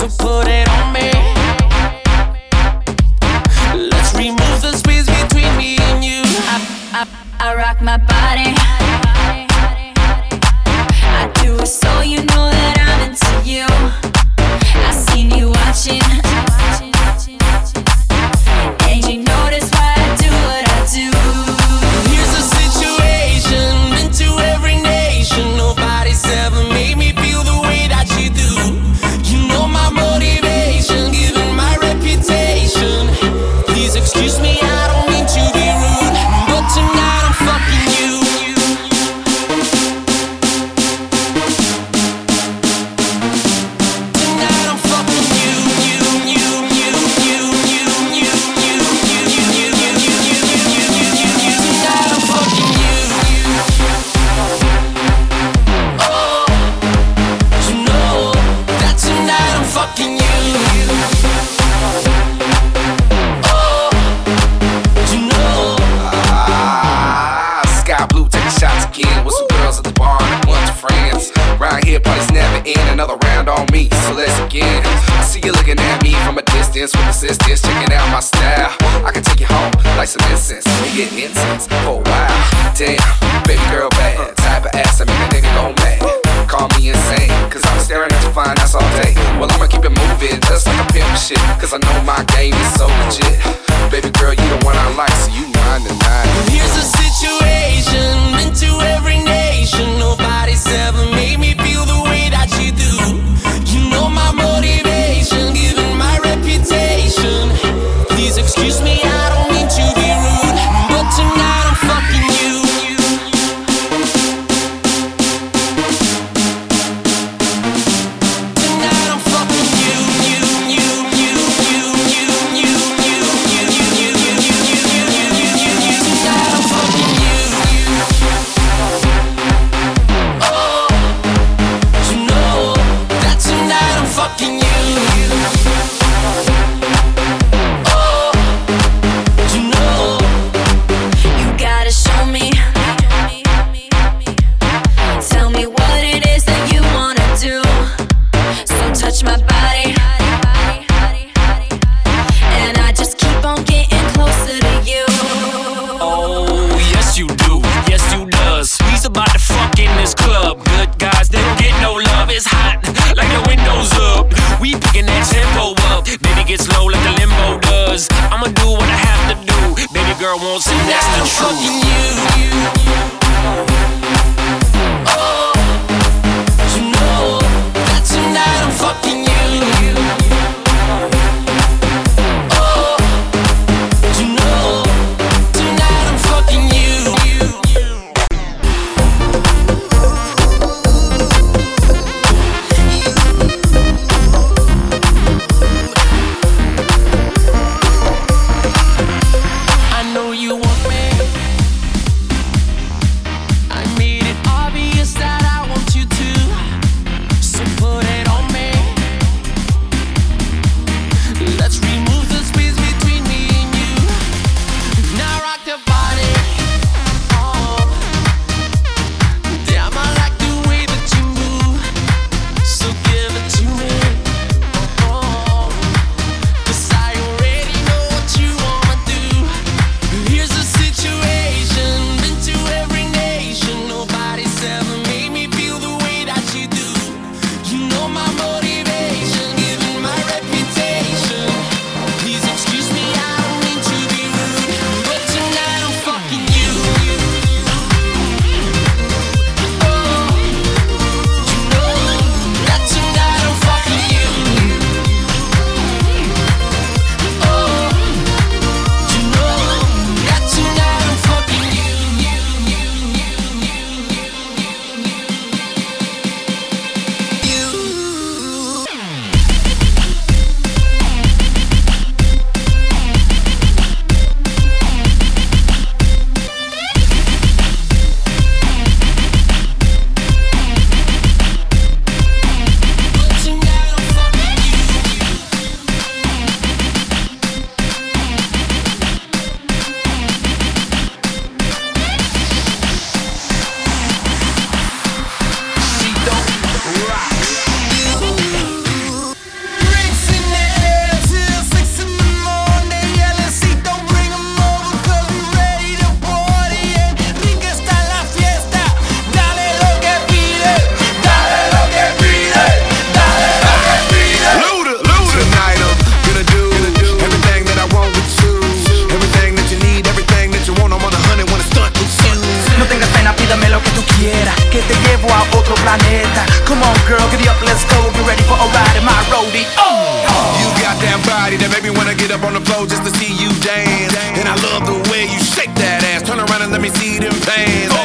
so put it on me. Let's remove the space between me and you. I rock my body. I do it so you know that I'm into you. I seen you watching, and you notice why I do what I do. Here's a situation into every nation. Nobody's ever made me feel the way that you do. You know my motivation, given my reputation. Please excuse me, I don't mean to be rude, but tonight I'm fucking you. Tonight I'm fucking you, you, you, you, you, you, you, you, you, you, you, you, you. Tonight I'm fucking you. Oh, you know that tonight I'm fucking you. Sky blue, taking shots again with some girls at the bar and a bunch of friends. Round here, party's never end. Another round on me, so let's begin. I see you looking at me from a distance with assistance, checking out my style. I can take you home like some incense. We get intense for a while. Damn, baby girl bad, type of ass that make a nigga go mad. Call me insane, cause I'm staring at your fine ass all day. Well, I'ma keep it moving just like a pimp and shit, cause I know my game is so legit. Baby girl, you the one I like, so you mine tonight. Here's a situation into every nation. Nobody's ever made me feel the way that you do. You know my motivation, given my reputation. Please excuse me, I don't mean to be rude, but tonight I'm fucking you. Tonight I'm fucking you, you, you, you, you, you, you, you, you, you, you, you. Tonight I'm fucking you. Oh, you know that tonight I'm fucking you. Oh, you know. You gotta show me. Tell me what it is that you wanna do. So touch my body, and I just keep on getting closer to you. Oh, yes you do, yes you does. We's about to fuck in this club. Good guys, they don't get no love. It's hot, like the windows up. We picking that tempo up. Baby gets low like the limbo does. I'ma do what I have to do. Baby girl wants it, that's the I'm truth. fucking you. Oh, you know that tonight I'm fucking you. Oh, you know tonight I'm fucking you. I know you want me. flow just to see you dance. And I love the way you shake that ass. Turn around and let me see them pants.